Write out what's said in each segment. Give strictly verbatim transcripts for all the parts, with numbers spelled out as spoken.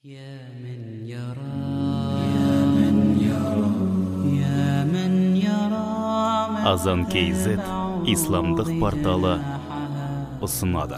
يا من يرى يا من يرى يا من يرى Азан кз исламдық порталы ұсынады.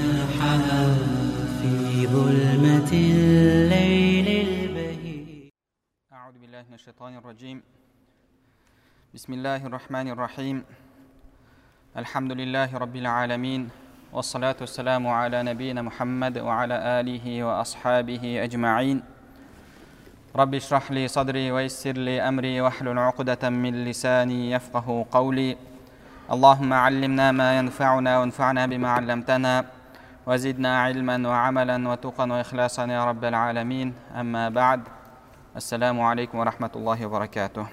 في ظلمة الليل البهيج. أعوذ بالله من الشيطان الرجيم. بسم الله الرحمن الرحيم. الحمد لله رب العالمين، والصلاة والسلام على نبينا محمد وعلى آله وأصحابه أجمعين. رب اشرح لي صدري ويسر لي أمري واحلل عقدة من لساني يفقه قولي. اللهم علمنا ما ينفعنا وانفعنا بما علمتنا وزدنا علما وعملا وتقا وإخلاصا يا رب العالمين. أما بعد، السلام عليكم ورحمة الله وبركاته.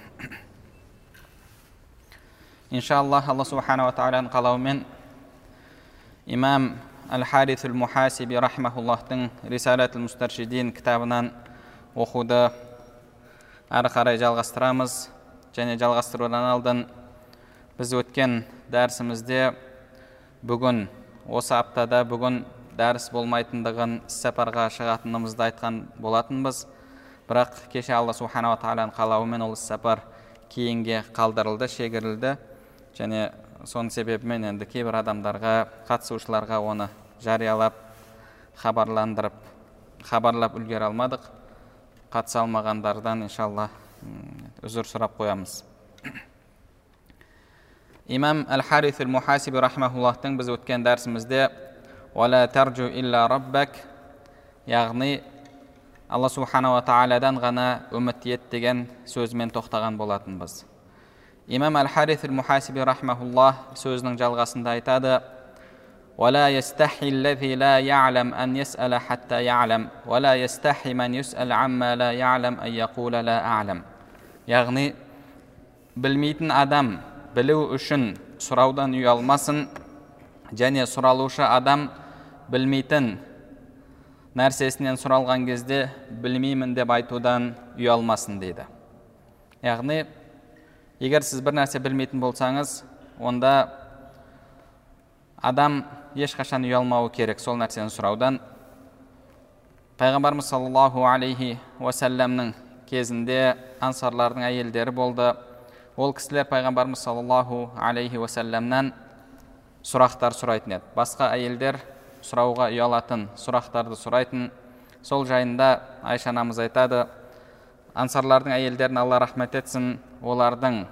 إن شاء الله الله سبحانه وتعالى قالوا من إمام الحارث المحاسبي رحمه الله تن رسالة المسترشدين كتابنا оқуды ары қарай жалғастырамыз. Және жалғастырудан алдын біз өткен дәрісімізде бүгін осы аптада бүгін дәріс болмайтындығын, іс-сапарға шығатынымызды айтқан болатынбыз. Бірақ кеше Алла субханала тағаланың қалауымен ол іс-сапар кейінге қалдырылды, шегірілді. Және соның себебімен енді кейбір адамдарға, қатысушыларға оны жариялап, хабарландырып, хабарлап үлгере алмадық. Қатыса алмағандардан иншалла үзір сұрап қоямыз. Имам Әл-Харис Әл-Мухасиби рахмахуллахтың біз өткен дәрісімізде «Вала тарджу илля раббак», яғни Алла субханала тағаладан ғана үміт ет деген сөзімен тоқтаған болатынбыз. Имам Әл-Харис Әл-Мухасиби рахмахуллах сөзінің жалғасында айтады: ولا يستحي الذي لا يعلم أن يسأل حتى يعلم ولا يستحي من يسأل عما لا يعلم أن يقول لا أعلم. Яғни білмейтін адам білу үшін сұраудан ұялмасын, және сұралушы адам білмейтін нәрсесінен сұралған кезде білмеймін деп айтудан ұялмасын дейді. Яғни егер сіз бір нәрсе білмейтін болсаңыз, онда адам ешқашан ұялмауы керек сол нәрсені сұраудан. Пайғамбарымыз саллаллаху алейхи уассаламның кезінде ансарлардың әйелдері болды. Ол кісілер пайғамбарымыз саллаллаху алейхи уассаламнан сұрақтар сұрайтын еді. Басқа әйелдер сұрауға ұялатын сұрақтарды сұрайтын. Сол жайында Айша анамыз айтады: ансарлардың әйелдерін Алла рахмет етсін, олардың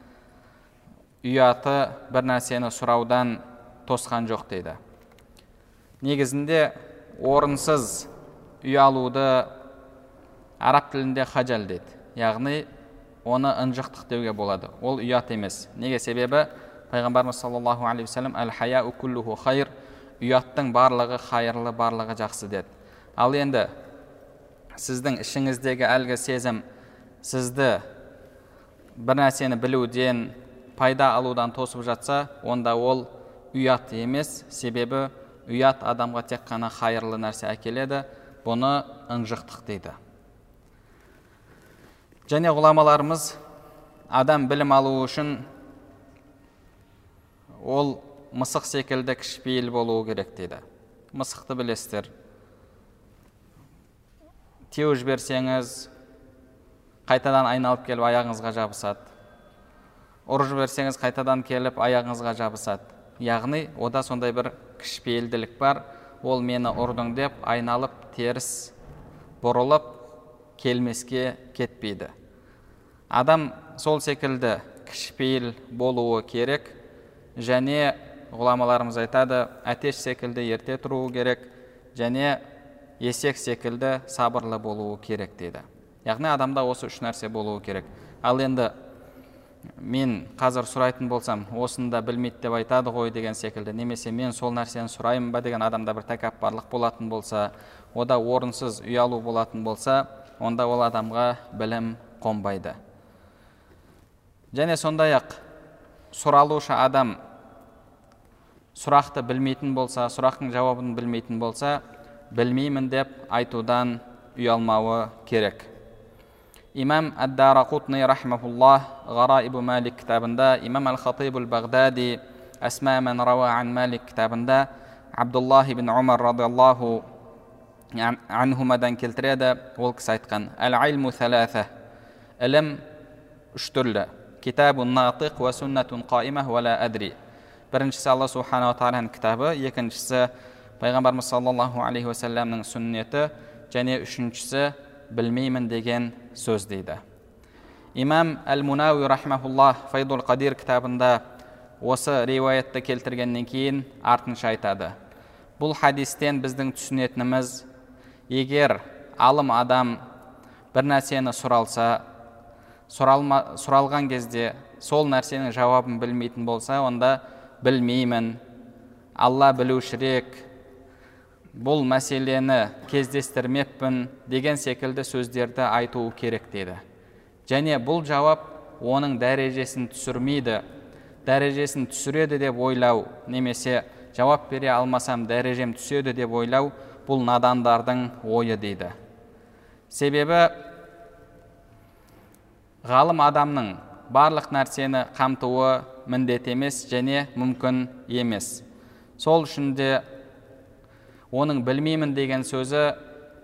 ұяты бір нәрсені сұраудан тосқан жоқ дейді. Негізінде орынсыз ұялуды араб тілінде хажал дейді. Яғни оны ынжықтық деуге болады. Ол ұят емес. Неге? Себебі пайғамбарымыз саллаллаху алейхи вассалам әл-хаяу куллуху хайр, ұяттың барлығы хайырлы, барлығы жақсы деді. Ал енді сіздің ішіңіздегі әлгі сезім сізді бір нәрсені білуден, пайда алудан тосып жатса, онда ол ұят емес. Себебі ұят адамға тек қана хайырлы нәрсе әкеледі. Бұны ынжықтық дейді. Және ғұламаларымыз адам білім алу үшін ол мысық секілді кішіпейіл болуы керек дейді. Мысықты білесіздер. Теуіп жіберсеңіз қайтадан айналып келіп аяғыңызға жабысады. Ұрып жіберсеңіз қайтадан келіп аяғыңызға жабысады. Яғни ода сондай бір кішіпейілділік бар. Ол мені ұрдың деп айналып теріс бұрылып келмеске кетпейді. Адам сол секілді кішіпейіл болуы керек. Және ғұламаларымыз айтады, әтеш секілді ерте тұруы керек, және есек секілді сабырлы болуы керек дейді. Яғни адамда осы үш нәрсе болуы керек. Ал енді мен қазір сұрайтын болсам, осында білмейді деп айтады ғой деген секілді, немесе мен сол нәрсені сұраймын ба деген адамда бір тәкаппарлық болатын болса, ода орынсыз ұялу болатын болса, онда ол адамға білім қонбайды. Және сондай-ақ сұралушы адам сұрақты білмейтін болса, сұрақтың жауабын білмейтін болса, білмеймін деп айтудан ұялмауы керек. Имам Ад-Дарақутни рахмахуллах Ғараибу Малик кітабында, Имам Ал-Хатибу Ал-Бағдади Асма мен рауа ан Малик кітабында Абдуллах ибн Умар радиаллаху анхумадан келтіреді, ол кісі айтқан: әл-айлму саласа, ілім үш түрлі, китабун натиқ ва суннатун қаима ва ла адри. Біріншісі Алла субханала тағаланың кітабы, екіншісі пайғамбарымыз саллаллаху алейхи уассаламның сүннеті, және үшіншісі білмеймін деген сөз дейді. Имам Әл-Мунауи рахмахуллах Файдул Қадир кітабында осы риуаятты келтіргеннен кейін артынша айтады: бұл хадистен біздің түсінетініміз, егер алым адам бір нәрсені сұралса, сұралма, сұралған кезде сол нәрсенің жауабын білмейтін болса, онда білмеймін, Алла білушірек, бұл мәселені кездестірмеппін деген секілді сөздерді айтуы керек деді. Және бұл жауап оның дәрежесін түсірмейді, дәрежесін түсіреді деп ойлау, немесе жауап бере алмасам дәрежем түседі деп ойлау, бұл надандардың ойы дейді. Себебі ғалым адамның барлық нәрсені қамтуы міндет емес және мүмкін емес. Сол үшін де оның білмеймін деген сөзі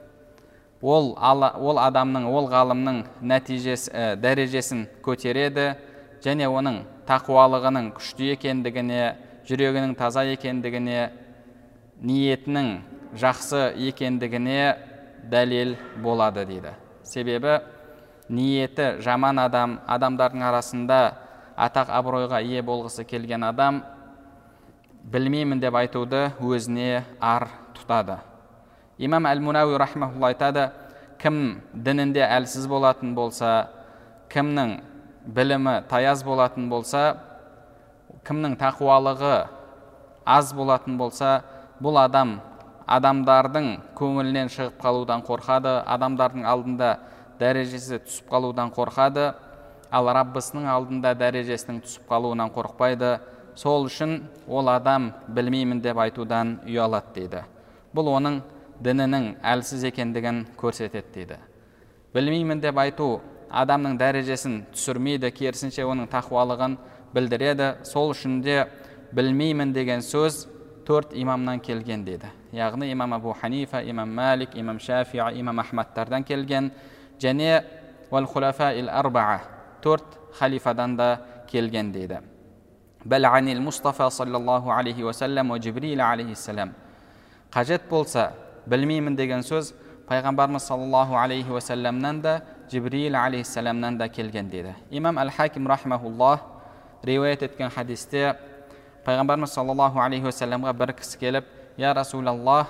ол, ол адамның, ол ғалымның нәтижесі, дәрежесін көтереді және оның тақуалығының күшті екендігіне, жүрегінің таза екендігіне, ниетінің жақсы екендігіне дәлел болады дейді. Себебі ниеті жаман адам, адамдардың арасында атақ абыройға ие болғысы келген адам білмеймін деп айтуды өзіне ар тұтады. Имам Әл-Мунауи рахмахулла айтады: кім дінінде әлсіз болатын болса, кімнің білімі таяз болатын болса, кімнің тақуалығы аз болатын болса, бұл адам адамдардың көңілінен шығып қалудан қорқады, адамдардың алдында дәрежесі түсіп қалудан қорқады, ал Раббысының алдында дәрежесінің түсіп қалуынан қорқпайды. Сол үшін ол адам білмеймін деп айтудан ұялады дейді. Бұл оның дінінің әлсіз екендігін көрсетеді дейді. Білмеймін деп айту адамның дәрежесін түсірмейді, керісінше оның тақуалығын білдіреді. Сол үшін де білмеймін деген сөз төрт имамнан келген дейді. Яғни имам Абу Ханифа, имам Малик, имам Шафиъ, имам Ахмадтардан келген, және вал-хулафа ил-арба'a, төрт халифадан да келген дейді. Бәл анил Мустафа саллаллаху алейхи уассалам ва Джибрил алейхиссалам. Қажет болса, білмеймін деген сөз пайғамбарымыз саллаллаху алейхи уассаламнан да, Джибрил алейхиссаламнан да келген дейді. Имам Әл-Хаким рахмахуллах риуаят еткен хадисте пайғамбарымыз саллаллаху алейхи уассаламға бір кісі келіп: я Расулаллах,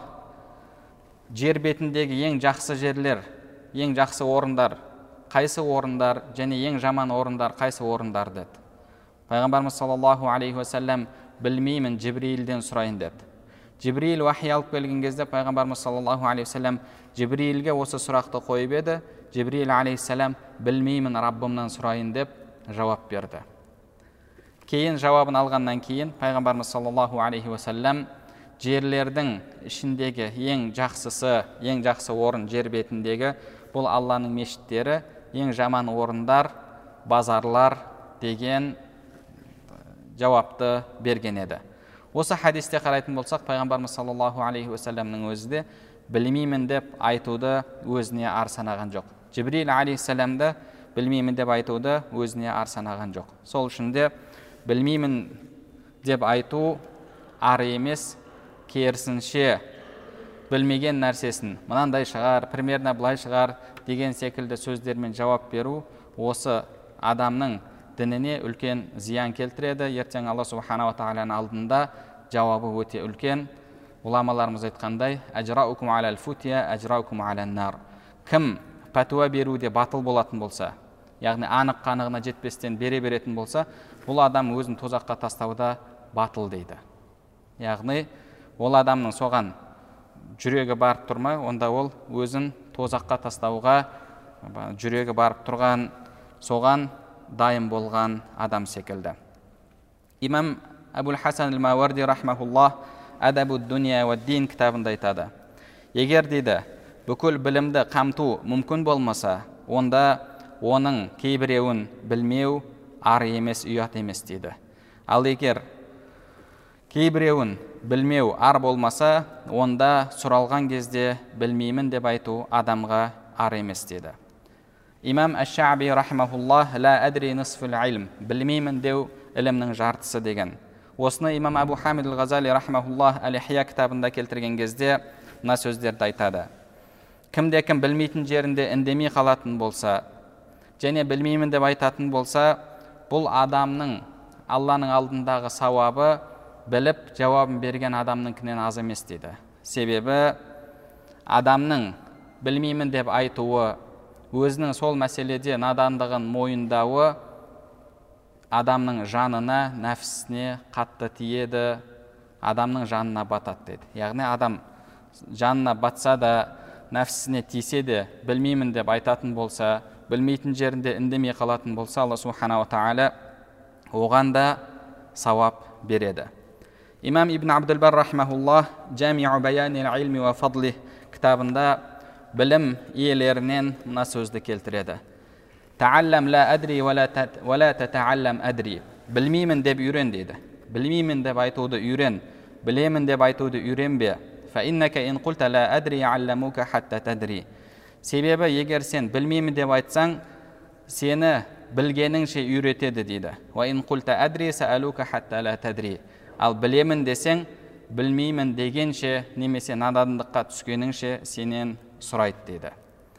жер бетіндегі ең жақсы жерлер, ең жақсы орындар қайсы орындар, және ең жаман орындар қайсы орындар деді. Пайғамбарымыз саллаллаху алейхи уассалам: білмеймін, Джибрилден сұрайын деді. Джибрил уахи алып келген кезде пайғамбарымыз саллаллаху алейхи уассалам Джибрилге осы сұрақты қойып еді. Джибрил алейхиссалам: білмеймін, Раббымнан сұрайын деп жауап берді. Кейін жауабын алғаннан кейін пайғамбарымыз саллаллаху алейхи уассалам жерлердің ішіндегі ең жақсысы, ең жақсы орын жер бетіндегі бұл Алланың мешіттері, ең жаман орындар базарлар деген жауапты берген еді. Осы хадисте қарайтын болсақ, пайғамбарымыз саллаллаху алейхи уассаламның өзі де білмеймін деп айтуды өзіне ар санаған жоқ. Джибрил алейхиссаламды білмеймін деп айтуды өзіне ар санаған жоқ. Сол үшін де білмеймін деп айту ар емес, керісінше білмеген нәрсесін мынандай шығар, примерно былай шығар деген секілді сөздермен жауап беру осы адамның дініне үлкен зиян келтіреді. Ертең Алла субханала тағаланың алдында жауабы өте үлкен. Уламаларымыз айтқандай: ажраукум алал футия, ажраукум алан нар. Кім пәтуа беруде батыл болатын болса, яғни анық қанығына жетпестен бере беретін болса, бұл адам өзін тозаққа тастауда батыл дейді. Яғни ол адамның соған жүрегі барып тұрмай, онда ол өзін тозаққа тастауға жүрегі барып тұрған, соған дайын болған адам секілді. Имам Абул Хасан Ал-Мауарди рахмахуллах Адабу дуния ва дин кітабында айтады: егер дейді бүкіл білімді қамту мүмкін болмаса, онда оның кейбіреуін білмеу ар емес, ұят емес дейді. Ал егер Кейбіреуін білмеу ар болмаса, онда сұралған кезде білмеймін деп айту адамға ар емес деді. Имам Аш-Шаъби рахимахуллах ла адри нисфул илм, білмеймін деу ілімнің жартысы деген. Осыны имам Абу Хамид ал-Ғазали рахимахуллах Ал-Ихия кітабында келтірген кезде мына сөздерді айтады. Кімде кім білмейтін жерінде үндемей қалатын болса, және білмеймін деп айтатын болса, бұл адамның Алланың алдындағы сауабы біліп жауабын берген адамныңкінен аз емес дейді. Себебі адамның білмеймін деп айтуы, өзінің сол мәселеде надандығын мойындауы адамның жанына, нәпсісіне қатты тиеді, адамның жанына батады деді. Яғни адам жанына батса да, нәпсісіне тисе де, білмеймін деп айтатын болса, білмейтін жерінде үндемей қалатын болса, Алла субхана ва тағала оған да сауап береді. Имам Ибн Абдул-Бар рахимахуллах Джамиу баянил илми ва фадлих кітабында білім иелерінен мына сөзді келтіреді. Тааллам ла адри ва ла татааллам адри. Білмеймін деп үйрен дейді. Білмеймін деп айтуды үйрен, білемін деп айтуды үйренбе. Фа иннака ин қулта ла адри алламука хатта тадри. Себебі егер сен білмеймін деп айтсаң, сені білгеніңше үйретеді дейді. Ва ин қулта адри саалука хатта ла тадри. Ал білемін десең, білмеймін дегенше немесе надандыққа түскеніңше сенен сұрайды дейді.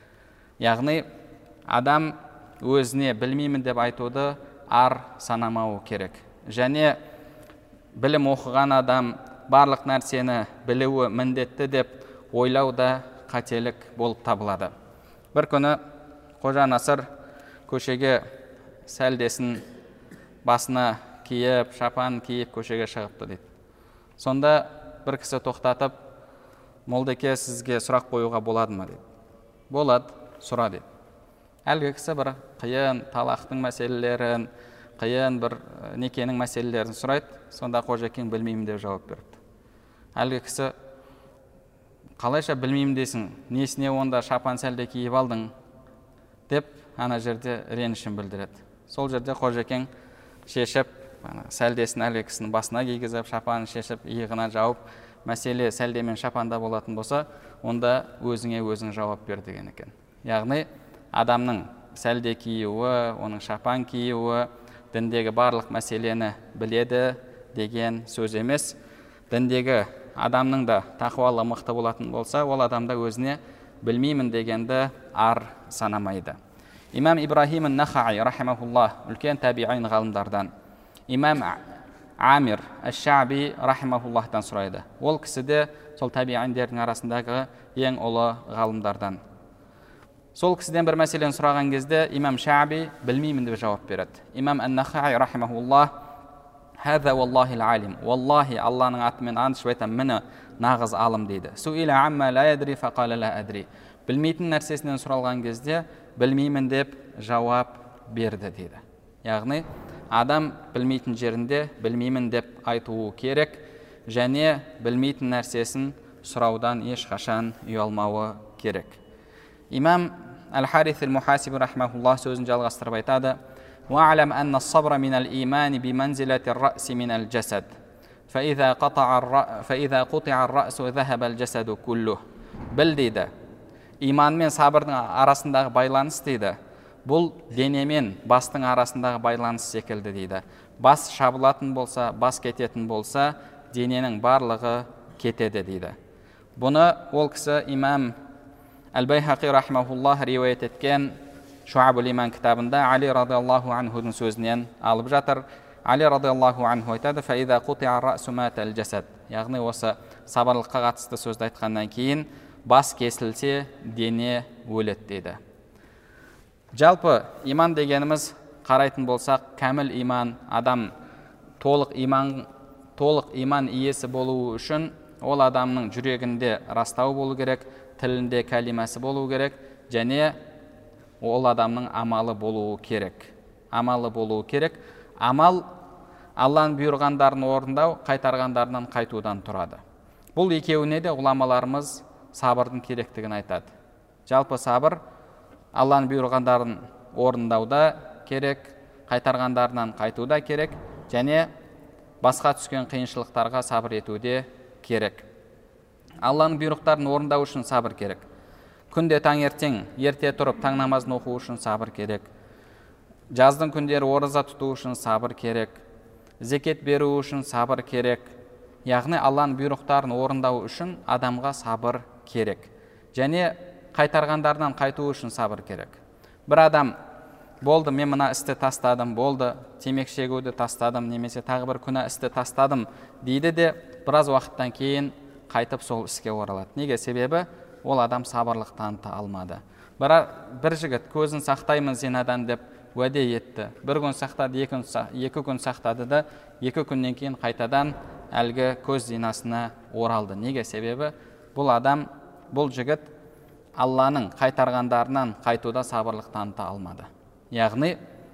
Яғни адам өзіне білмеймін деп айтуды ар санамауы керек. Және білім оқыған адам барлық нәрсені білуі міндетті деп ойлау да қателік болып табылады. Бір күні Қожа Насыр көшеге сәлдесін басына киіп, шапан киіп көшеге шығыпты дейді. Сонда бір кісі тоқтатып, молдеке, сізге сұрақ қоюға болады ма дейді. Болады, сұра дейді. Әлгі кісі бір қиын талақтың мәселелерін, қиын бір некенің мәселелерін сұрайды. Сонда қожекең білмеймін деп жауап беріпті. Әлгі кісі, қалайша білмеймін дейсің, несіне онда шапан сәлде киіп алдың деп ана жерде ренішін білдіреді. Сол жерде қожекең шешіп, сәлдесін әлгі кісінің басына кигізіп, шапанын шешіп, иығына жауып, мәселе сәлде мен шапанда болатын болса, онда өзіңе өзің жауап бер деген екен. Яғни адамның сәлде киюі, оның шапан киюі діндегі барлық мәселені біледі деген сөз емес. Діндегі адамның да тақуалы мықты болатын болса, ол адамда өзіне білмеймін дегенді ар санамайды. Имам Ибрахим ан-Нахаи рахимахуллах үлкен табиғин ғалымдардан, имам Амир Аш-Шаъби рахимахуллахтан сұрайды. Ол кісі де сол табиғиндердің арасындағы ең ұлы ғалымдардан. Сол кісіден бір мәселені сұраған кезде имам Шаъби білмеймін деп жауап береді. Имам ан-Нахаи рахимахуллах «Хаза валлахи ал-алим». Валлахи, Алланың атымен ант ішіп айтам, мені нағыз алым дейді. Суила амма ла ядри фақала ла адри. Білмейтін нәрсесінен сұралған кезде білмеймін деп жауап берді дейді. Яғни адам білмейтін жерінде білмеймін деп айтуы керек, және білмейтін нәрсесін сұраудан ешқашан ұялмауы керек. Имам Ал-Харис ал-Мухасиби рахмахуллах сөзін жалғастырып айтады: «Ва'лам анна as-sabra min al-iman bi manzilati ar-ra's min al-jasad. Fa idha qata'a fa idha quti'a ar-ra'su dhahaba al-jasadu kulluh». Біл дейді, иман мен сабырдың арасындағы байланыс дейді, бұл дене мен бастың арасындағы байланыс секілді дейді. Бас шабылатын болса, бас кететін болса, дененің барлығы кетеді дейді. Бұны ол кісі имам Әл-Байхақи рахмахуллах риуаят еткен Шуабул Иман кітабында Али радиаллаху анхудың сөзінен алып жатыр. Али радиаллаху анху айтады: «Фа иза қути'a ar-ra'su mata al-jasad». Яғни осы сабырлыққа қатысты сөзді айтқаннан кейін бас кесілсе, дене өледі дейді. Жалпы иман дегеніміз қарайтын болсақ, кәміл иман, адам толық иман, толық иман иесі болуы үшін ол адамның жүрегінде растау болу керек, тілінде кәлимасы болу керек, және ол адамның амалы болуы керек. Амалы болуы керек. Амал Алланың бұйырғандарын орындау, қайтарғандарынан қайтудан тұрады. Бұл екеуіне де ғұламаларымыз сабырдың керектігін айтады. Жалпы сабыр Алланың бұйырғандарын орындауда керек, қайтарғандарынан қайтуда керек, және басқа түскен қиыншылықтарға сабыр етуде керек. Алланың бұйрықтарын орындау үшін сабыр керек. Күнде таңертең ерте тұрып таң намазын оқу үшін сабыр керек. Жаздың күндері ораза тұту үшін сабыр керек. Зекет беру үшін сабыр керек. Яғни Алланың бұйрықтарын орындау үшін адамға сабыр керек. Және қайтарғандарынан қайту үшін сабыр керек. Бір адам болды, мен мына істі тастадым, болды, темекі шегуді тастадым, немесе тағы бір күнә істі тастадым дейді де, біраз уақыттан кейін қайтып сол іске оралады. Неге? Себебі ол адам сабырлық таныта алмады. Бір, бір жігіт көзін сақтаймын зинадан деп уәде етті. Бір күн сақтады, екі күн, екі күн сақтады да, екі күннен кейін қайтадан әлгі көз зинасына оралды. Неге? Себебі бұл адам, бұл жігіт Алланың қайтарғандарынан қайтуда сабырлық таныта алмады. Яғни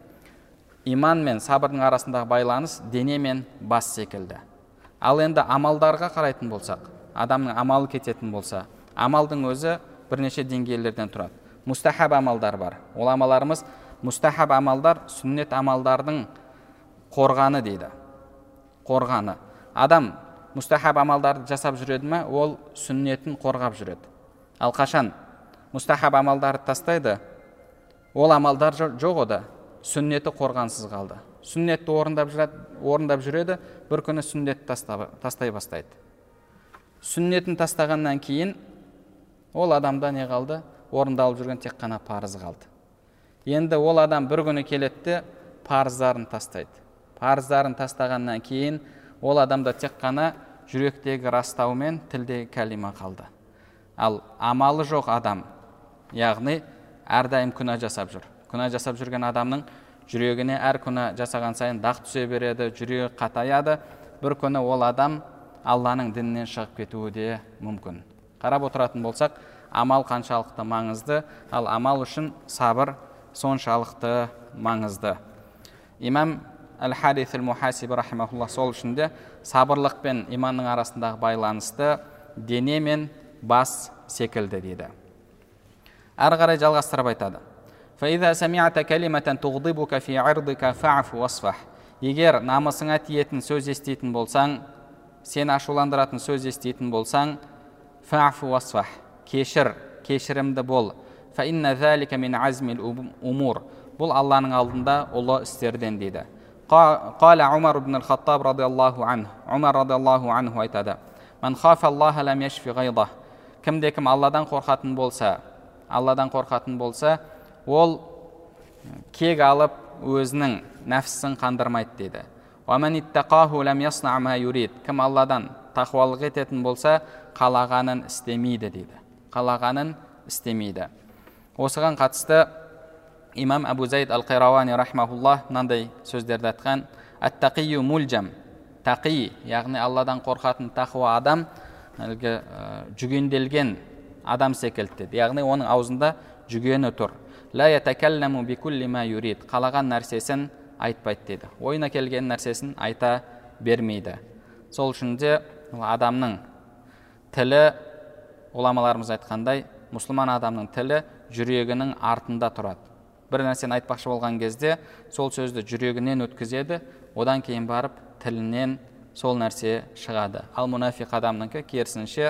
иман мен сабырдың арасындағы байланыс дене мен бас секілді. Ал енді амалдарға қарайтын болсақ, адамның амалы кететін болса, амалдың өзі бірнеше деңгейлерден тұрады. Мустахаб амалдар бар. Ол амаларымыз мустахаб амалдар сүннет амалдардың қорғаны дейді. Қорғаны. Адам мустахаб амалдарды жасап жүреді ме, ол сүннетін қорғап жүреді. Ал қашан мустахаб амалдарды тастайды, ол амалдар жоқ ода, сүннеті қорғансыз қалды. Сүннетті орындап жүреді, орындап жүреді, бір күні сүннетті тастай бастайды. Сүннетін тастағаннан кейін ол адамда не қалды? Орындалып жүрген тек қана парыз қалды. Енді ол адам бір күні келеді, парыздарын тастайды. Парыздарын тастағаннан кейін ол адамда тек қана жүректегі растау мен тілдегі кәлима қалды. Ал амалы жоқ адам, яғни әрдайым күнә жасап жүр. Күнә жасап жүрген адамның жүрегіне әр күнә жасаған сайын дақ түсе береді, жүрегі қатаяды. Бір күні ол адам Алланың дінінен шығып кетуі де мүмкін. Қарап отыратын болсақ, амал қаншалықты маңызды, ал амал үшін сабыр соншалықты маңызды. Имам Әл-Харис Әл-Мухасиби рахимахуллах сол үшін де сабырлық пен иманның арасындағы байланысты дене мен бас секілді дейді. Әрі қарай жалғастырып айтады. فَإِذَا سَمِعْتَ كَلِمَةً تُغْضِبُكَ فِي عِرْضِكَ فَعْفُ وَاصْفَحْ. Егер намысыңа тиетін сөз еститін болсаң, сені ашуландыратын сөз еститін болсаң, фаъфу васфах, кешір, кешірімді бол. فَإِنَّ ذَلِكَ مِنْ عَزْمِ الْأُمُورِ. Бұл Алланың алдында ұлы істерден дейді. قال عمر بن الخطاب رضي الله عنه. Умар радиаллаху анху айтады. من خاف الله لم يشفي غيظه. Кімде кім Алладан қорқатын болса, Алладан қорқатын болса, ол кек алып өзінің нәпсісін қандырмайды дейді. وَمَنِ اتَّقَاهُ لَمْ يَصْنَعْ مَا يُرِيدُ. Кім Алладан тақуалық ететін болса, қалағанын істемейді дейді. Қалағанын істемейді. Осыған қатысты имам Абу Зайд Ал-Қайрауани рахмахуллах мынандай сөздерді айтқан: «Ат-тақию мульджам». Тақи, яғни Алладан қорқатын тақуа адам, әлгі жүгенделген адам секілді. Яғни оның аузында жүгені тұр. «Ла ятакалламу бикулли ма юрид». Қалаған нәрсесін айтпайды дейді. Ойына келген нәрсесін айта бермейді. Сол үшін де адамның тілі, ғұламаларымыз айтқандай, мұсылман адамның тілі жүрегінің артында тұрады. Бір нәрсені айтпақшы болған кезде сол сөзді жүрегінен өткізеді, одан кейін барып тілінен сол нәрсе шығады. Ал мұнафиқ адамныңкі керісінше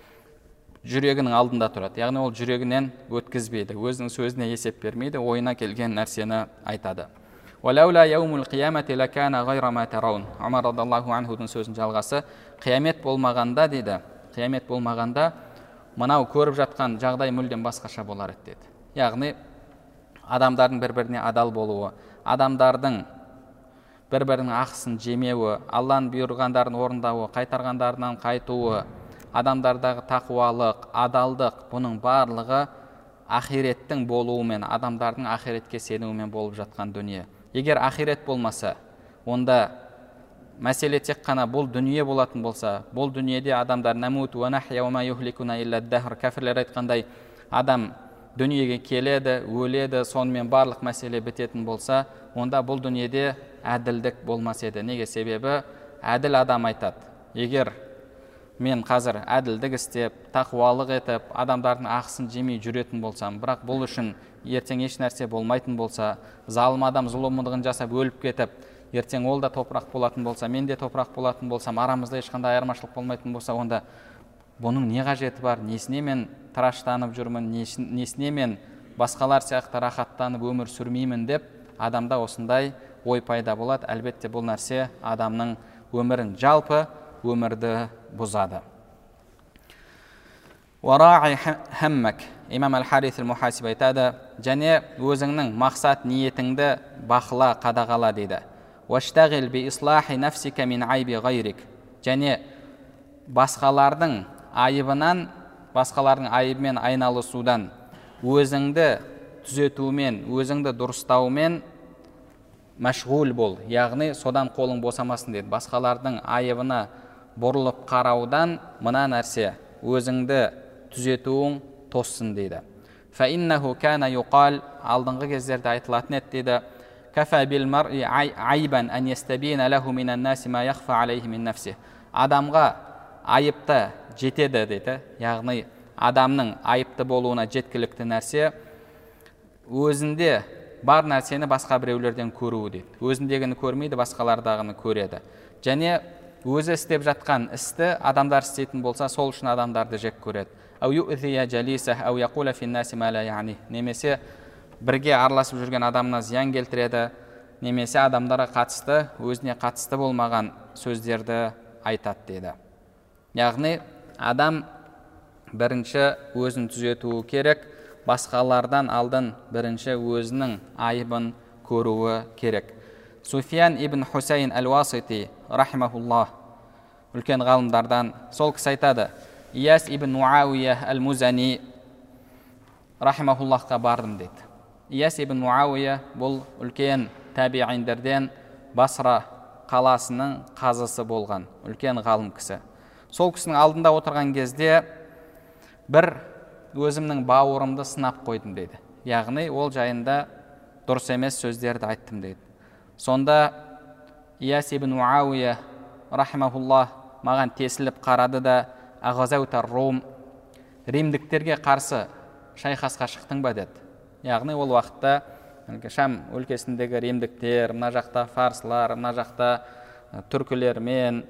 жүрегінің алдында тұрады. Яғни ол жүрегінен өткізбейді, өзінің сөзіне есеп бермейді, ойына келген нәрсені айтады. وَلَوْلَا يَوْمُ الْقِيَامَةِ لَكَانَ غَيْرَ مَا تَرَوْنَ. Умар радиаллаху анхудың сөзін жалғасы, қиямет болмағанда дейді, қиямет болмағанда мынау көріп жатқан жағдай мүлдем басқаша болар еді деді. Яғни адамдардың бір-біріне адал болуы, адамдардың бір-бірінің ақысын жемеуі, Алланың бұйырғандарын орындауы, қайтарғандарынан қайтуы, адамдардағы тақуалық, адалдық, бұның барлығы ақиреттің болуымен, адамдардың ақиретке сенуімен болып жатқан дүние. Егер ақирет болмаса, онда мәселе тек қана бұл дүние болатын болса, бұл дүниеде адамдар намут ва нахя ва ма юхликуна илля дахр, кәфірлер айтқандай, адам дүниеге келеді, өледі, сонымен барлық мәселе бітетін болса, онда бұл дүниеде әділдік болмас еді. Неге? Себебі әділ адам айтады: егер мен қазір әділдік істеп, тақуалық етіп, адамдардың ақысын жемей жүретін болсам, бірақ бұл үшін ертең еш нәрсе болмайтын болса, залым адам зұлымдығын жасап өліп кетіп, ертең ол да топырақ болатын болса, мен де топырақ болатын болсам, арамызда ешқандай айырмашылық болмайтын болса, онда бұның не қажеті бар? Несіне мен тыраштанып жүрмін, несіне мен басқалар сияқты рахаттанып өмір сүрмеймін деп адамда осындай ой пайда болады. Әлбетте бұл нәрсе адамның өмірін, жалпы өмірді бұзады. Вараи хаммак. Имам Әл-Харис Әл-Мухасиб айтады, және өзіңнің мақсат ниетіңді бақыла, қадағала дейді. Ваштағил би ислахи нафсика мин айби ғайрик. Және басқалардың айыбынан, басқалардың айыбымен айналысудан, өзіңді түзетумен, өзіңді дұрыстаумен мәшғул бол, яғни содан қолың босамасын дейді. Басқалардың айыбына бұрылып қараудан мына нәрсе, өзіңді түзетуің тоссын дейді. Фаиннаху кана юқал, алдыңғы кездерде айтылатын еді дейді, кафа бил мар'i айбан ан ястабина лаху минан наси ма яхфа алейхи мин нафси. Адамға айыпты жетеді дейді. Яғни адамның айыпты болуына жеткілікті нәрсе өзінде бар нәрсені басқа біреулерден көруі дейді. Өзіндегіні көрмейді, басқалардағыны көреді. Және өзі істеп жатқан істі адамдар істейтін болса, сол үшін адамдарды жек көреді. Ау ю'зия жалисах ау яқула фин наси ма ла яъни. Немесе бірге араласып жүрген адамына зиян келтіреді, немесе адамдарға қатысты, өзіне қатысты болмаған сөздерді айтады дейді. Яғни адам бірінші өзін түзетуі керек, басқалардан алдын бірінші өзінің айыбын көруі керек. Суфиян ибн Хусейн Әл-Васити рахимахуллах, үлкен ғалымдардан, сол кісі айтады, Ияс ибн Муауия Әл-Музани рахимахуллахқа бардым дейді. Ияс ибн Муауия бұл үлкен табииндерден, Басра қаласының қазысы болған үлкен ғалым кісі. Сол кісінің алдында отырған кезде бір өзімнің бауырымды сынап қойдым дейді. Яғни ол жайында дұрыс емес сөздерді айттым дейді. Сонда Ияс ибн Муауия рахимахуллах маған тесіліп қарады да, ағазаутар рум, римдіктерге қарсы шайқасқа шықтың ба деді. Яғни ол уақытта Шам өлкесіндегі римдіктер, мына жақта фарслар, мына жақта түркілермен,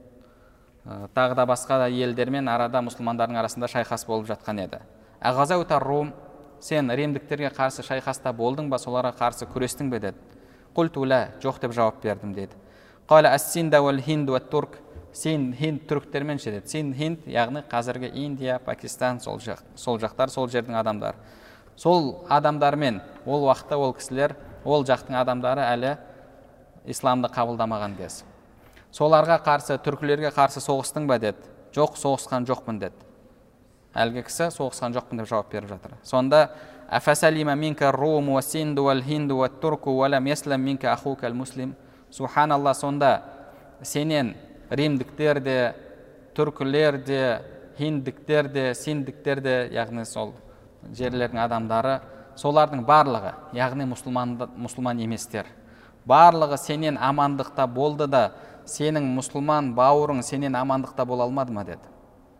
тағы да басқа да елдермен арада мұсылмандардың арасында шайқас болып жатқан еді. Ағазаутар рум, сен римдіктерге қарсы шайқаста болдың ба, соларға қарсы күрестің бе деді. Құлтула, жоқ деп жауап бердім деді. Қала әс-синда уәл хинду уәт турк, син хинд түріктермен ше деді. Син хинд, яғни қазіргі Индия, Пакистан, сол жақ, сол жақтар, сол жердің адамдары. Сол адамдармен ол уақытта ол кісілер, ол жақтың адамдары әлі исламды қабылдамаған кез. Соларға қарсы, түркілерге қарсы соғыстың ба деді. Жоқ, соғысқан жоқпын деді. Әлгі кісі соғысқан жоқпын деп жауап беріп жатыр. Сонда афасалима минка рум уа синду уал хинду уат турку уалам яслам минка ахука ал-муслим. Субханалла, сонда сенен римдіктер де, түркілер де, хиндіктер де, синдіктер де, яғни сол жерлердің адамдары, солардың барлығы, яғни мұсылман, мұсылман еместер. Барлығы сенен амандықта болды да, сенің мұсылман бауырың сенен амандықта бола алмады ма деді.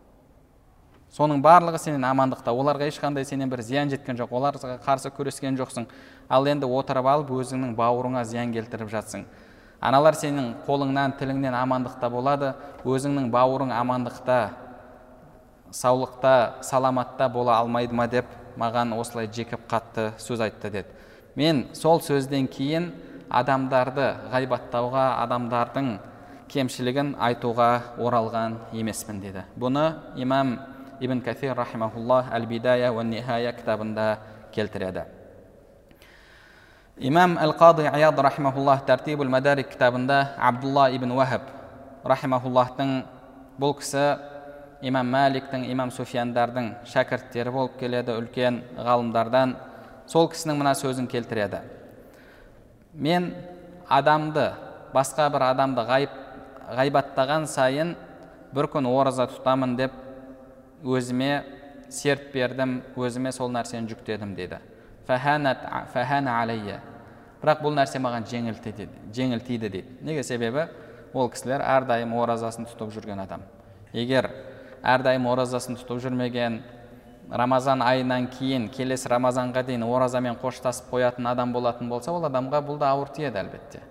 Соның барлығы сенен амандықта, оларға ешқандай сенен бір зиян жеткен жоқ, оларға қарсы күрескен жоқсың. Ал енді отырып алып өзіңнің бауырыңа зиян келтіріп жатсың. Аналар сенің қолыңнан, тіліңнен амандықта болады, өзіңнің бауырың амандықта, саулықта, саламатта бола алмайды ма деп маған осылай жекіп қатты сөз айтты деді. Мен сол сөзден кейін адамдарды ғайбаттауға, адамдардың кемшілігін айтуға оралған емеспін деді. Бұны имам Ибн Кафир рахимахуллах Әл-Бидая уән Нихая кітабында келтіреді. Имам Әл-Қады Ияд рахимахуллах Тәртибул Мадарик кітабында Абдулла ибн Уахаб рахимахуллахтың, бұл кісі имам Маликтің, имам Суфияндардың шәкірттері болып келеді, үлкен ғалымдардан. Сол кісінің мына сөзін келтіреді. Мен адамды, басқа бір адамды ғайып, ғайбаттаған сайын бір күн ораза тұтамын деп өзіме серт бердім, өзіме сол нәрсені жүктедім дейді. Фахана алейя. Бірақ бұл нәрсе маған жеңіл тиді, жеңіл тиді дейді. Неге? Себебі ол кісілер әрдайым оразасын тұтып жүрген адам. Егер әрдайым оразасын тұтып жүрмеген, Рамазан айынан кейін келесі Рамазанға дейін оразамен қоштасып қоятын адам болатын болса, ол адамға бұл да ауыр тиеді әлбетте.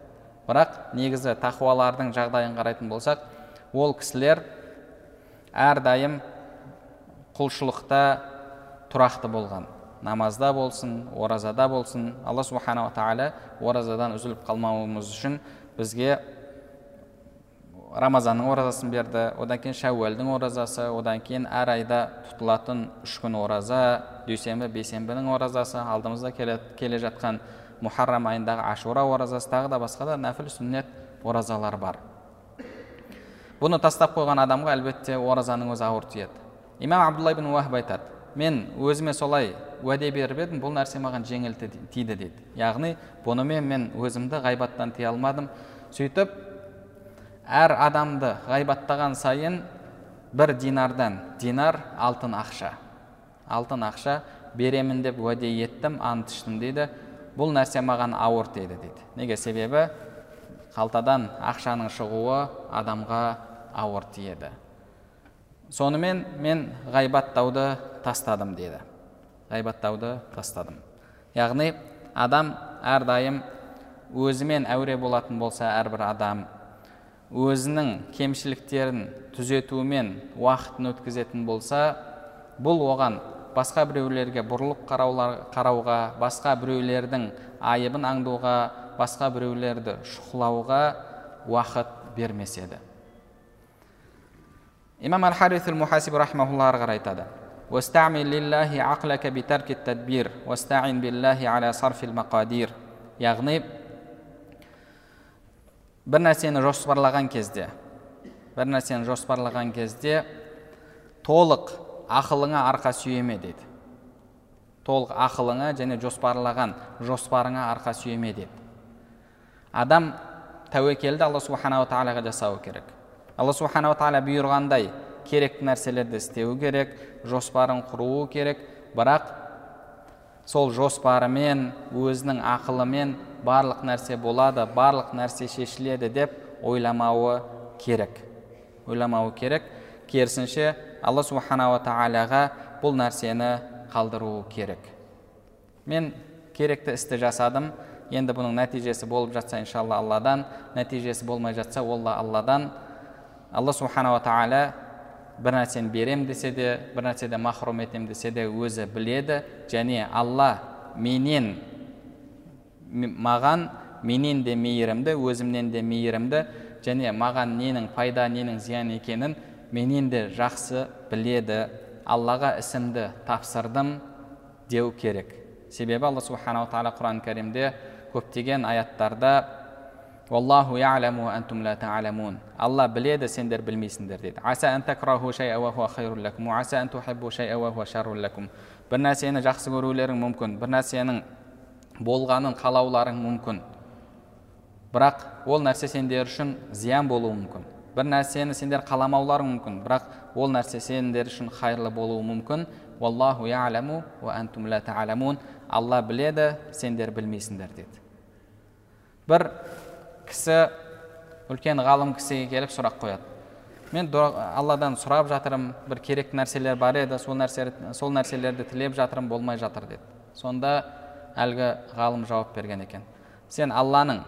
Бірақ негізі тақуалардың жағдайын қарайтын болсақ, ол кісілер әрдайым құлшылықта тұрақты болған. Намазда болсын, оразада болсын. Алла субханала тағала оразадан үзіліп қалмауымыз үшін бізге Рамазанның оразасын берді, одан кейін Шәуәлдің оразасы, одан кейін әр айда тұтылатын үш күн ораза, дүйсенбі, бейсенбінің оразасы, алдымызда келе, келе жатқан Мухаррам айындағы Ашура оразасы, тағы да басқа да нәфіл сүннет оразалар бар. Бұны тастап қойған адамға әлбетте оразаның өзі ауыр тиеді. Имам Абдулла ибн Уахб айтады: мен өзіме солай уәде беріп едім, бұл нәрсе маған жеңіл тиді дейді. Яғни бұнымен мен өзімді ғайбаттан тия алмадым. Сөйтіп, әр адамды ғайбаттаған сайын бір динардан, динар алтын ақша, алтын ақша беремін деп уәде еттім, ант іштім дейді. Бұл нәрсе маған ауыр тиді дейді. Неге? Себебі қалтадан ақшаның шығуы адамға ауыр тиеді. Сонымен мен ғайбаттауды тастадым дейді. Ғайбаттауды тастадым. Яғни адам әрдайым өзімен әуре болатын болса, әрбір адам өзінің кемшіліктерін түзетумен уақытын өткізетін болса, бұл оған басқа біреулерге бұрылып қарауға, басқа біреулердің айыбын аңдуға, басқа біреулерді шұқылауға уақыт бермес еді. Имам Ал-Харис Ал-Мухасиб рахмахуллах ары қарай айтады: "Вастамил лиллахи ақлака битарки тадбир, вастаин биллахи аля сарфил мақадир." Яғни бір нәрсені жоспарлаған кезде, бір нәрсені жоспарлаған кезде толық ақылыңа арқа сүйеме дейді. Толық ақылыңа және жоспарлаған жоспарыңа арқа сүйеме дейді. Адам тәуекелді Алла субханала тағалаға жасауы керек. Алла субханала тағала бұйырғандай керекті нәрселерді істеу керек, жоспарын құруы керек, бірақ сол жоспарымен, өзінің ақылымен барлық нәрсе болады, барлық нәрсе шешіледі деп ойламауы керек. Ойламауы керек. Керісінше Алла субханала тағалаға бұл нәрсені қалдыруы керек. Мен керекті істі жасадым, енді бұның нәтижесі болып жатса иншалла Алладан, нәтижесі болмай жатса ол Алладан. Алла субханала тағала бір нәрсені берем десе де, бір нәрседе махрум етем десе де өзі біледі, және Алла менен маған менен де мейірімді, өзімнен де мейірімді, және маған ненің пайда, ненің зиян екенін менен де жақсы біледі. Аллаға ісімді тапсырдым деу керек. Себебі Алла субханала тағала Құран кәрімде көптеген аяттарда "Валлаху я'ламу антум ла та'ламун." Алла біледі, сендер білмейсіңдер дейді. "Аса ан такраху шай'ан ва хуа хайрун лакум, ва аса ан тухиббу шай'ан ва хуа шаррун лакум." Бір нәрсені жақсы көрулерің мүмкін, бір нәрсенің болғанын қалауларың мүмкін. Бірақ ол нәрсе сендер үшін зиян болуы мүмкін. Бір нәрсені сендер қаламауларың мүмкін, бірақ ол нәрсе сендер үшін хайырлы болуы мүмкін. "Валлаху я'ламу ва антум ла та'ламун." Алла біледі, сендер білмейсіңдер дейді. Бір кісі, үлкен ғалым кісіге келіп сұрақ қояды: "Мен Алладан сұрап жатырым, бір керек нәрселер бар еді, сол нәрселерді, сол нәрселерді тілеп жатырым, болмай жатыр" деді. Сонда әлгі ғалым жауап берген екен: "Сен Алланың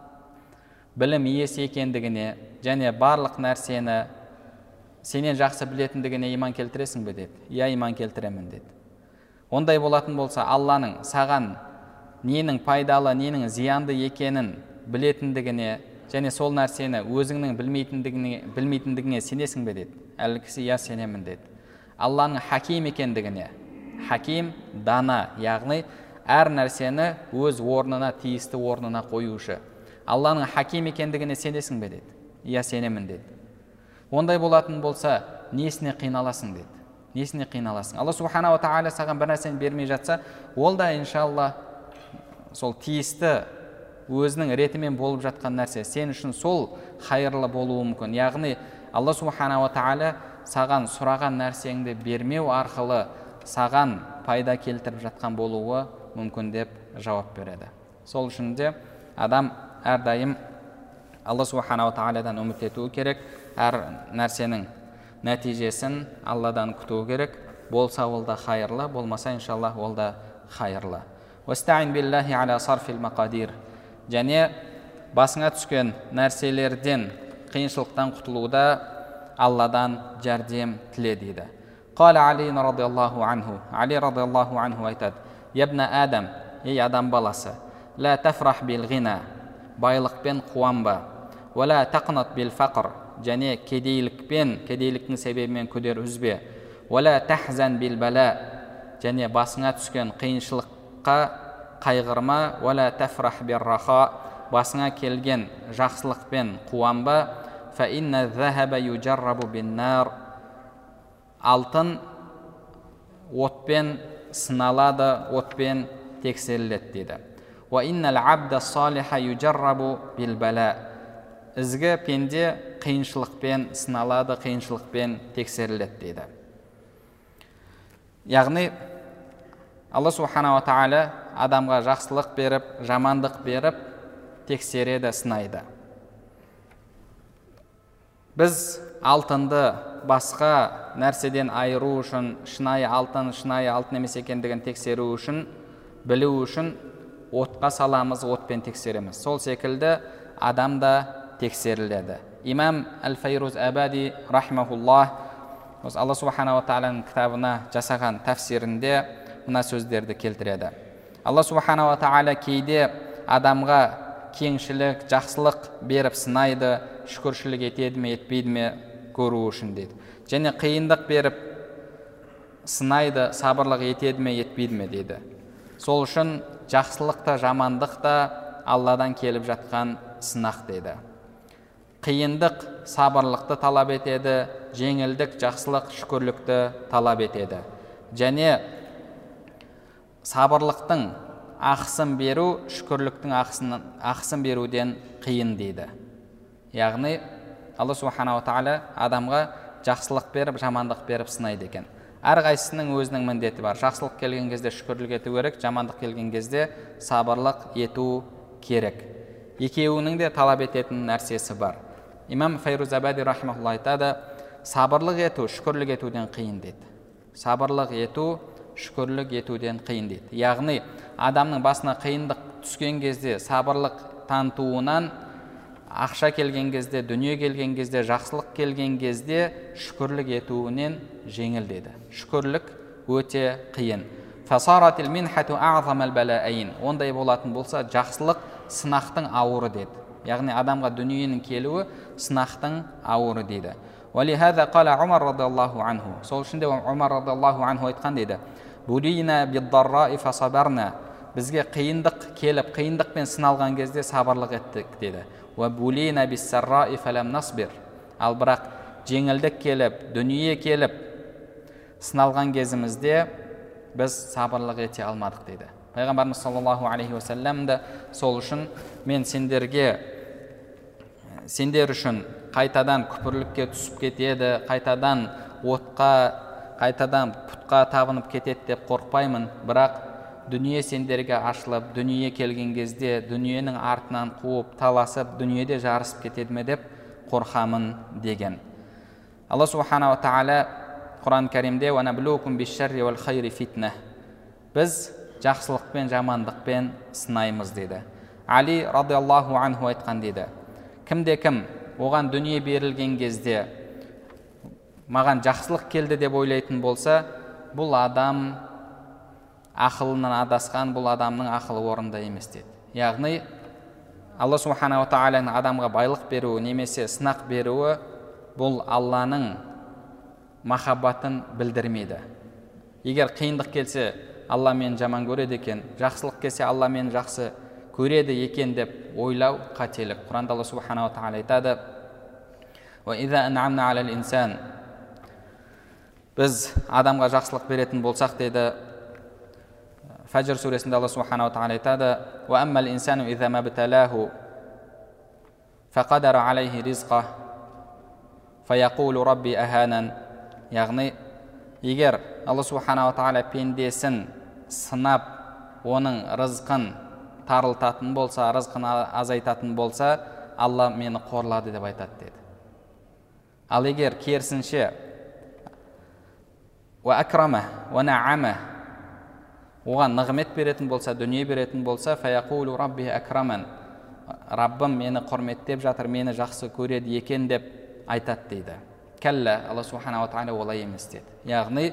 білім иесі екендігіне және барлық нәрсені сенен жақсы білетіндігіне иман келтіресің бе?" деді. "Иә, иман келтіремін" деді. Ондай болатын болса, Алланың саған ненің пайдалы, ненің зиянды екенін білетіндігіне және сол нәрсені өзіңнің білмейтіндігіне, білмейтіндігіне сенесің бе деді. Әлгі кісі "Иә, сенемін" деді. Алланың хаким екендігіне, хаким дана, яғни әр нәрсені өз орнына, тиісті орнына қоюшы. Алланың хаким екендігіне сенесің бе деді. "Иә, сенемін" деді. Ондай болатын болса, несіне қиналасың деді. Несіне қиналасың? Алла субханала тағала саған бір нәрсені бермей жатса, ол да иншалла сол тиісті өзінің ретімен болып жатқан нәрсе сен үшін сол хайырлы болуы мүмкін. Яғни Алла субханала тағала саған сұраған нәрсеңді бермеу арқылы саған пайда келтіріп жатқан болуы мүмкін деп жауап береді. Сол үшін де адам әрдайым Алла субханала тағаладан үміт етуі керек, әр нәрсенің нәтижесін Алладан күтуі керек. Болса ол да хайырлы, болмаса иншаллах ол да хайырлы. "Вастаин биллахи аля сарфил мақадир." Және басыңа түскен нәрселерден, қиыншылықтан құтылуда Алладан жәрдем тіле дейді. Қала Али радиаллаху анху, Али радиаллаху анху айтады: "Ябна Адам, ей адам баласы, ла тафрах бил гина, байлықпен қуанба, ва ла тақнат бил фақр, және кедейлікпен, кедейліктің себебімен күдер үзбе, ва ла тахзан бил бала, және басыңа түскен қиыншылыққа қайғырма, ва ла тафрах бир раха, басыңа келген жақсылықпен қуанба, фа инна захаба юджаррабу бин нар, алтын отпен сыналады, отпен тексеріледі дейді. Ва иннал абда салиха юджаррабу бил бала, ізгі пенде қиыншылықпен сыналады, қиыншылықпен тексеріледі дейді. Яғни Алла субханала тағала адамға жақсылық беріп, жамандық беріп, тексереді, сынайды. Біз алтынды басқа нәрседен айыру үшін, шынайы алтын, шынайы алтын емес екендігін тексеру үшін, білу үшін отқа саламыз, отпен тексереміз. Сол секілді адам да тексеріледі. Имам Әл-Файруз Абади рахимахуллах Алла субханала тағаланың кітабына жасаған тәфсирінде мына сөздерді келтіреді. Алла субханала тағала кейде адамға кеңшілік, жақсылық беріп сынайды, шүкіршілік етеді ме, етпейді ме көру үшін дейді. Және қиындық беріп сынайды, сабырлық етеді ме, етпейді ме дейді. Сол үшін жақсылық та, жамандық та Алладан келіп жатқан сынақ дейді. Қиындық сабырлықты талап етеді, жеңілдік, жақсылық, шүкірлікті талап етеді. Және сабырлықтың ақысын беру, шүкірліктің ақысын беруден қиын дейді. Яғни Алла субханала тағала адамға жақсылық беріп, жамандық беріп сынайды екен. Әрқайсысының өзінің міндеті бар. Жақсылық келген кезде шүкірлік ету керек, жамандық келген кезде сабырлық ету керек. Екеуінің де талап ететін нәрсесі бар. Имам Файруз Абади рахимахуллах айтады: сабырлық ету шүкірлік етуден қиын дейді. Сабырлық ету шүкірлік етуден қиын дейді. Яғни адамның басына қиындық түскен кезде сабырлық танытуынан, ақша келген кезде, дүние келген кезде, жақсылық келген кезде шүкірлік етуінен жеңіл деді. Шүкірлік өте қиын. Фасаратил минхату аъзамал балаин, ондай болатын болса жақсылық сынақтың ауыры деді. Яғни адамға дүниенің келуі сынақтың ауыры дейді. Валихаза қала Умар радиаллаху анху, сол үшін де Умар радиаллаху анху айтқан дейді: булина биддарраи фасабарна, бізге қиындық келіп, қиындықпен сыналған кезде сабырлық еттік дейді. Ва булина биссарраи фалам насбир, ал бірақ жеңілдік келіп, дүние келіп сыналған кезімізде біз сабырлық ете алмадық дейді. Пайғамбарымыз саллаллаху алейхи уассалам да сол үшін мен сендерге сендер үшін қайтадан күпірлікке түсіп кетеді, қайтадан отқа, қайтадан пұтқа табынып кетеді деп қорқпаймын, бірақ дүние сендерге ашылып, дүние келген кезде дүниенің артынан қуып, таласып, дүниеде жарысып кетеді ме деп қорқамын деген. Алла субханала тағала Құран Кәримде: «Ва наблукум бишшарри вал хайри фитна», біз жақсылықпен, жамандықпен сынаймыз дейді. Али радиаллаху анху айтқан дейді: кімде кім оған дүние берілген кезде маған жақсылық келді деп ойлайтын болса, бұл адам ақылынан адасқан, бұл адамның ақылы орында емес дейді. Яғни Алла субханала тағаланың адамға байлық беруі немесе сынақ беруі бұл Алланың махаббатын білдірмейді. Егер қиындық келсе, Алла мені жаман көреді екен, жақсылық келсе, Алла мені жақсы көреді екен деп ойлау қателік. Құранда Алла субханала тағала айтады: «Ва иза ан'амна алал инсан», біз адамға жақсылық беретін болсақ дейді, Фаджр сүресінде Алла субханала тағала айтады: «Ва аммал инсану иза мабталаху фақадара алейхи ризқа фаяқулу рабби аханан». Яғни егер Алла субханала тағала пендесін сынап, оның рызқын тарылтатын болса, рызқын азайтатын болса, Алла мені қорлады деп айтады деді. Ал егер керісінше ва акрама ва наама, оған нығмет беретін болса, дүние беретін болса, фаяқулу рабби акраман, Раббым мені құрметтеп жатыр, мені жақсы көреді екен деп айтады дейді. Кәллә, Алла субханала тағала олай емес деді. Яғни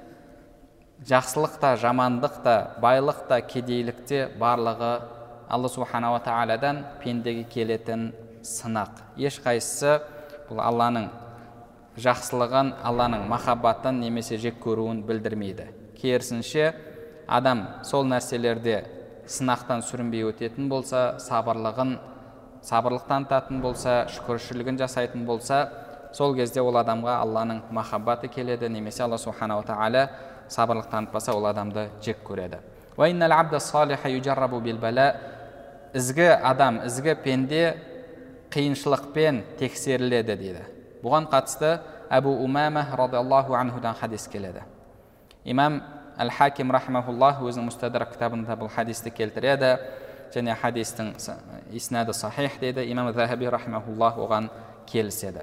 жақсылық та, жамандық та, байлық та, кедейлік те барлығы Алла субханала тағаладан пендеге келетін сынақ. Ешқайсысы бұл Алланың жақсылығын, Алланың махаббатын немесе жек көруін білдірмейді. Керісінше, адам сол нәрселерде сынақтан сүрінбей өтетін болса, сабырлығын, сабырлық танытатын болса, шүкіршілігін жасайтын болса, сол кезде ол адамға Алланың махаббаты келеді, немесе Алла субханала тағала сабырлық танытпаса, ол адамды жек көреді. Ва иннал абда салиха южаррабу бил бала. Ізгі адам, ізгі пенде қиыншылықпен тексеріледі дейді. Бұған қатысты Абу Умама радиаллаху анхудан хадис келеді. Имам Әл-Хаким рахмахуллах өзінің Мустадрак кітабында бұл хадисті келтіреді, және хадистің иснады сахих дейді. Имам Захаби рахмахуллах оған келіседі.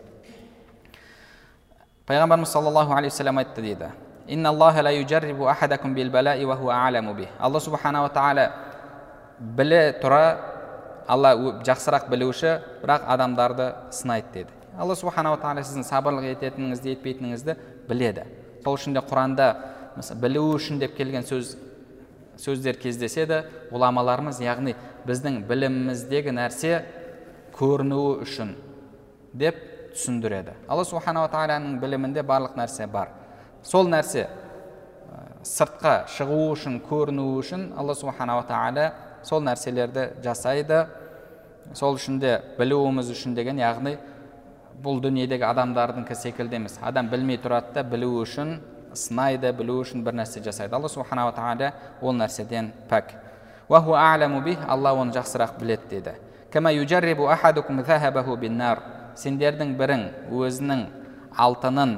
Пайғамбарымыз саллаллаху алейхи вассалам айтты дейді: Инна Аллаха ла южаррибу ахадакум бил балаи ва хуа а'ламу бих. Алла субханала тағала біле тұра, Алла жақсырақ білуші, бірақ адамдарды сынайды деді. Алла субханала тағала сіздің сабырлық ететініңізді, етпейтініңізді біледі. Сол үшін де Құранда білу үшін деп келген сөз сөздер кездеседі. Ғұламаларымыз, яғни біздің біліміміздегі нәрсе көрінуі үшін деп түсіндіреді. Алла субханала тағаланың білімінде барлық нәрсе бар. Сол нәрсе сыртқа шығу үшін, көрінуі үшін Алла субханала тағала сол нәрселерді жасайды. Сол үшін де білуіміз үшін деген, яғни бұл дүниедегі адамдардың секілді емес. Адам білмей тұрады да білу үшін сынайды, білу үшін бір нәрсе жасайды. Алла субханала тағала ол нәрседен пәк. Ва хуа а'ламу бих. Алла оны жақсырақ біледі дейді. Кама южаррибу ахадукум захабаху бин нар. Сендердің бірің өзінің алтынын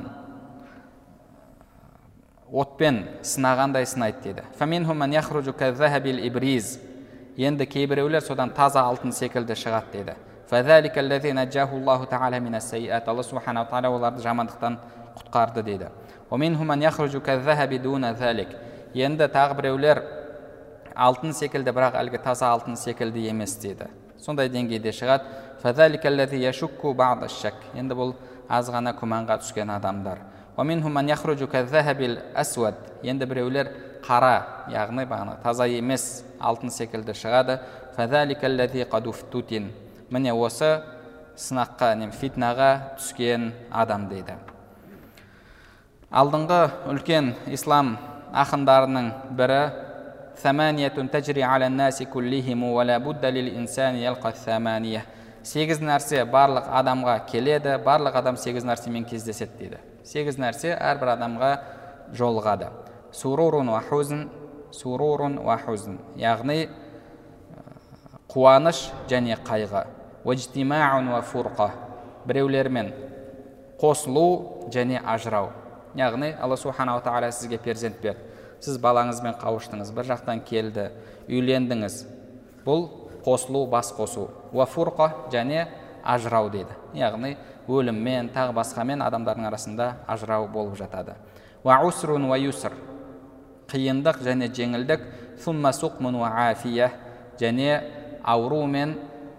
отпен сынағандай сынайды дейді. Фаминхум ман яхруджу каззахабил ибриз. Енді кейбіреулер содан таза алтын секілді шығады дейді. Фазалика аллази наджаху Аллаху тағала минас сайиат. Алла субханала тағала оларды жамандықтан құтқарды дейді. Ва минхум ман яхруджу каззахаби дуна залик. Енді тағы біреулер алтын секілді, бірақ әлгі таза алтын секілді емес дейді. Сондай деңгейде шығады. Фазалика аллази яшукку бa'да шак. Енді бұл аз ғана күмәнға түскен адамдар. Ва минхум ман яхруджу каззахабил асвад. Енді біреулер қара, яғни бағана таза емес алтын секілді шығады. Фазалика аллази қад уфтутин. Міне осы сынаққа, нем фитнаға түскен адам дейді. Алдыңғы үлкен ислам ақындарының бірі Саманиятун тажри аля наси куллихиму ва ла будда лил инсани ялқа самания. Сегіз нәрсе барлық адамға келеді, барлық адам сегіз нәрсемен кездеседі дейді. Сегіз нәрсе әрбір адамға жолығады. Сурурун ва хузн, сурурун ва хузн. Яғни қуаныш және қайғы. Ваджтимаун ва фурқа. Біреулермен қосылу және ажырау. Яғни Алла субханала тағала сізге перзент берді. Сіз балаңызбен қауыштыңыз, бір жақтан келді, үйлендіңіз. Бұл қосылу, бас қосу. Ва фурқа және ажырау дейді. Яғни өліммен, тағы басқамен адамдардың арасында ажырау болып жатады. Ва усрун ва юср. Қиындық және жеңілдік. Сумма суқмун ва афия. Және ауру мен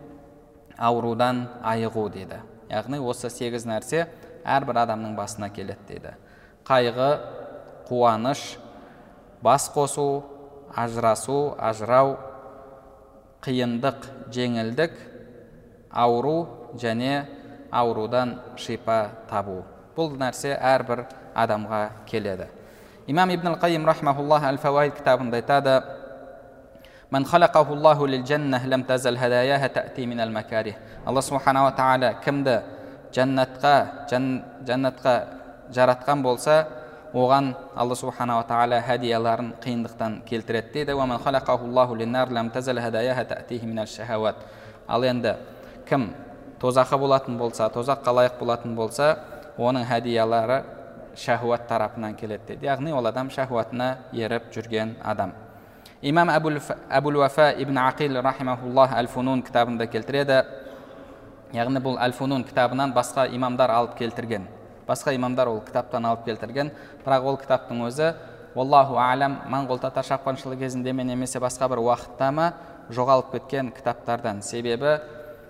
аурудан айығу дейді. Яғни осы сегіз нәрсе әрбір адамның басына келеді дейді. Қайғы, қуаныш, бас қосу, ажырасу, ажырау, қиындық, жеңілдік, ауру және аурудан шипа табу. Бұл нәрсе әрбір адамға келеді. Имам Ибн Ал-Қайим рахмахуллах Әл-Фауаид кітабында айтады: Ман халақаху Аллаху лил джаннах лам тазал хадаяха таъти минал макарих. Алла субханала тағала кімді жәннатқа, жәннатқа жаратқан болса, оған Алла субханала тағала хадияларын қиындықтан келтіреді дейді. Ва ман халақаху Аллаху лин нар лам тазал хадаяха таътихи минал шахават. Ал енді кім тозаққа болатын болса, тозаққа лайық болатын болса, оның хадиялары шахуат тарапынан келеді дейді. Яғни ол адам шахуатына еріп жүрген адам. Имам Абул Вафа ибн Ақил рахимахуллах Әл-Фунун кітабында келтіреді. Яғни бұл Әл-Фунун кітабынан басқа имамдар алып келтірген. Басқа имамдар ол кітаптан алып келтірген. Бірақ ол кітаптың өзі, Wallahu a'lam, Моңғол татар шапқыншылығы кезінде ме немесе басқа бір уақытта ма жоғалып кеткен кітаптардан. Себебі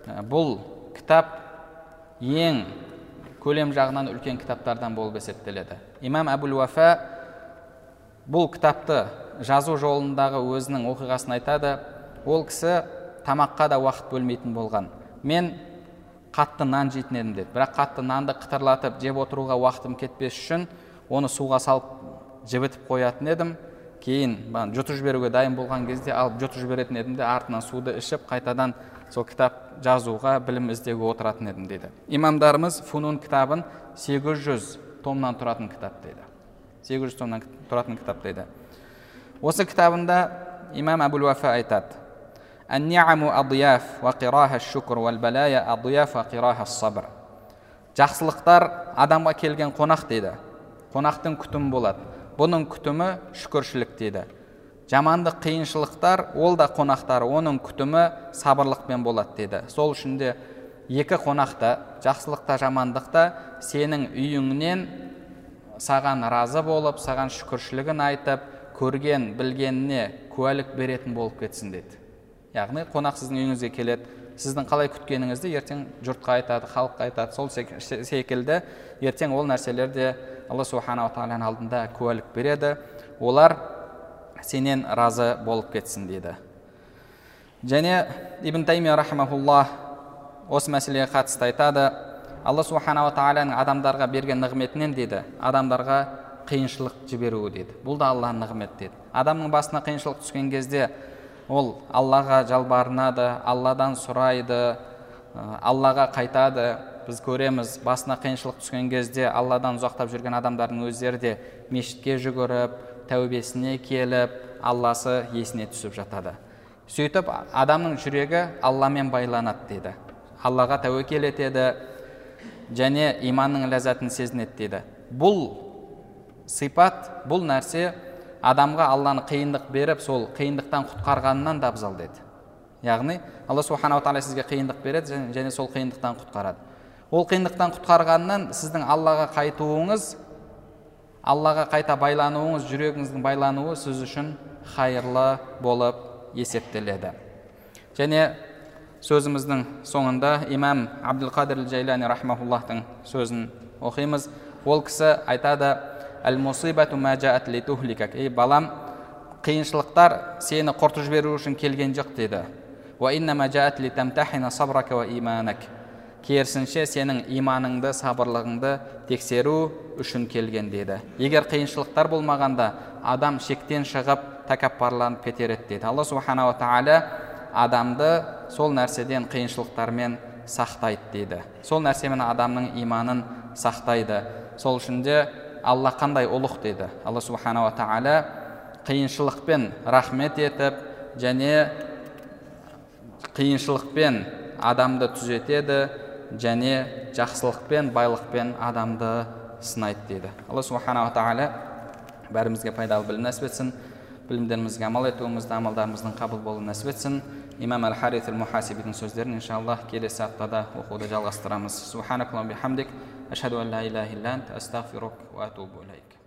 бұл кітап ең көлем жағынан үлкен кітаптардан болып есептеледі. Имам Әбул-Уафа бұл кітапты жазу жолындағы өзінің оқиғасын айтады. Ол кісі тамаққа да уақыт бөлмейтін болған. Мен қатты нан жейтін едім деді. Бірақ қатты нанды қытырлатып жеп отыруға уақытым кетпес үшін оны суға салып жібітіп қоятын едім. Кейін жұтып жіберуге дайын болған кезде алып жұтып жіберетін едім де артынан суды ішіп қайтадан сол кітап жазуға, білім іздеуге отыратын едім дейді. Имамдарымыз Фунун кітабын сегіз жүз томнан тұратын кітап дейді. сегіз жүз томнан тұратын кітап дейді. Осы кітабында имам Әбул-Уафа айтады: «Ан-ни'аму адияф ва қираха аш-шукр вал балая адияф ва қираха ас-сабр». Жақсылықтар адамға келген қонақ дейді. Қонақтың күтімі болады. Бұның күтімі шүкіршілік дейді. Жамандық, қиыншылықтар ол да қонақтар, оның күтімі сабырлықпен болады дейді. Сол үшін де екі қонақта, жақсылықта, жамандықта сенің үйіңнен саған разы болып, саған шүкіршілігін айтып, көрген, білгеніне куәлік беретін болып кетсін дейді. Яғни қонақ сіздің үйіңізге келеді, сіздің қалай күткеніңізді ертең жұртқа айтады, халыққа айтады. Сол секілді ертең ол нәрселерде Алла Субханаху ва Тағаланың алдында куәлік береді. Олар сенен разы болып кетсін дейді. Және Ибн Таймия рахимахуллах осы мәселеге қатысты айтады: Алла Субханаху ва Тағаланың адамдарға берген нығметінен дейді, адамдарға қиыншылық жіберуі дейді. Бұл да Алланың нығметі дейді. Адамның басына қиыншылық түскен кезде ол Аллаға жалбарынады, Алладан сұрайды, Аллаға қайтады. Біз көреміз, басына қиыншылық түскен кезде Алладан ұзақтап жүрген адамдардың өздері де мешітке жүгіріп, тәубесіне келіп, Алласы есіне түсіп жатады. Сөйтіп адамның жүрегі Алламен байланады дейді. Аллаға тәуекел етеді және иманның ләззатын сезінеді дейді. Бұл сипат, бұл нәрсе адамға Алланы қиындық беріп, сол қиындықтан құтқарғанынан да абзал деді. Яғни Алла Субханаху ва Тағала сізге қиындық береді және сол қиындықтан құтқарады. Ол қиындықтан құтқарғаннан сіздің Аллаға қайтуыңыз, Аллаға қайта байлануыңыз, жүрегіңіздің байлануы сіз үшін хайырлы болып есептеледі. Және сөзіміздің соңында имам Абдул-Қадир аль-Джайлани рахмахуллахтың сөзін оқимыз. Ол кісі айтады: «Әл-мусибату ма жаат ли тухликак». Ей балам, қиыншылықтар сені құртып жіберу үшін келген жоқ дейді. «Ва иннама жаат ли тамтахина сабрака ва иманак». Керісінше сенің иманыңды, сабырлығыңды тексеру үшін келген дейді. Егер қиыншылықтар болмағанда, адам шектен шығып, тәкаппарланып кетер еді дейді. Алла Субханаху ва Тағала адамды сол нәрседен, қиыншылықтармен сақтайды дейді. Сол нәрсемен адамның иманын сақтайды. Сол үшін де Алла қандай ұлық дейді. Алла Субханаху ва Тағала қиыншылықпен рахмет етіп, және қиыншылықпен адамды түзетеді, және жақсылықпен, байлықпен адамды сынайды дейді. Алла Субханаху ва Тағала бәрімізге пайдалы білім нәсіп етсін, білімдерімізге амал етуімізді, амалдарымыздың қабыл болуын нәсіп етсін. Имам Әл-Харис әл-Мухасибидің сөздерін иншаллах келесі аптада оқуды жалғастырамыз. Субханакаллахумма бихамдик, ашхаду ан ла илаха илля анта, астағфирук ва атубу илейк.